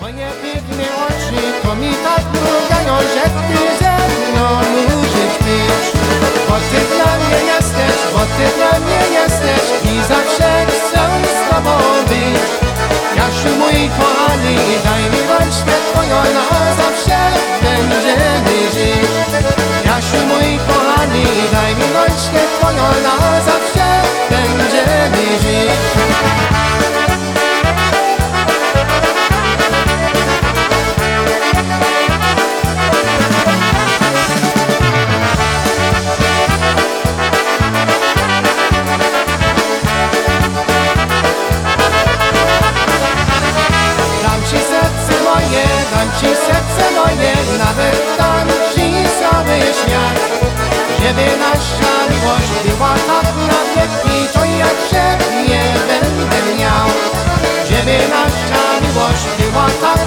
Twoje piękne oczy to mi tak drugają, że ty ze mną musisz być. Bo ty dla mnie jesteś, bo ty dla mnie jesteś i zawsze chcę z tobą być. Jasiu mój kochany, daj mi rączkę twoją, na zawsze będziemy żyć. Jasiu mój kochany, daj mi rączkę twoją, na zawsze będziemy żyć. Dam ci serce moje, nawet dam ci cały świat. Żeby nasza miłość była tak na wieki, to ja ciebie będę miał. Żeby nasza miłość była tak